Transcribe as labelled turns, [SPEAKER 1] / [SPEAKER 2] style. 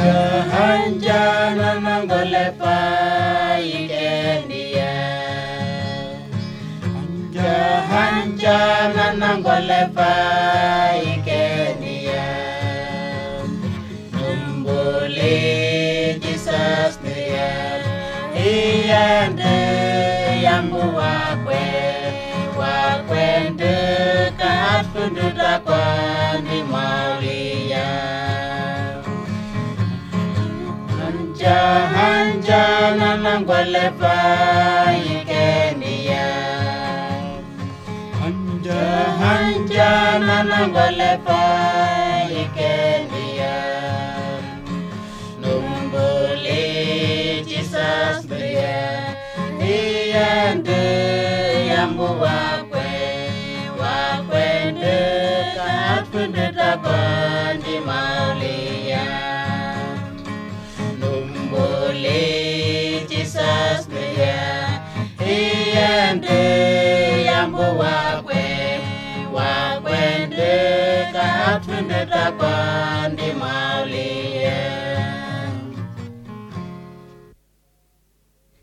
[SPEAKER 1] Hanjana nangolepa ikendia Hanjana nangolepa ikendia Numbuli Jesus niya Iyande yambu wakwende Kaatfunduta kwandi maulia Hanjana nangolepa ikendia Hanjana nangolepa ikendia Numbuli Jesus niya Iyande yambu wakwende Kaatfunduta kwandi maulia Jesus niya Iyande yambu wakwende Kaatfunduta kwandi